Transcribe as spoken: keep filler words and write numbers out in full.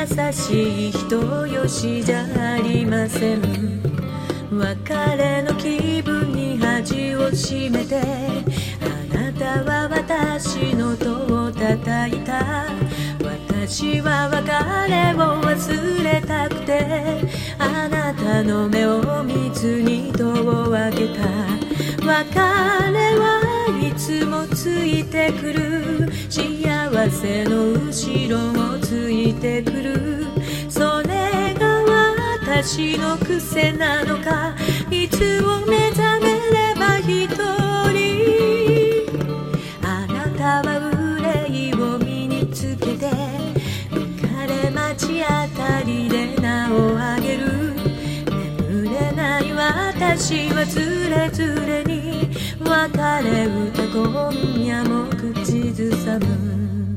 優しい人よしじゃありません。別れの気分に恥をしめて、あなたは私の戸を叩いた。私は別れを忘れたくて、あなたの目を見ずに戸を開けた。別れはいつもついてくる、幸せの後ろをついてくる。それが私の癖なのか、いつを目覚めれば一人。あなたは憂いを身につけて、浮かれ街あたりで名を上げる。眠れない私はつれづれに別れ歌今夜も口ずさむ。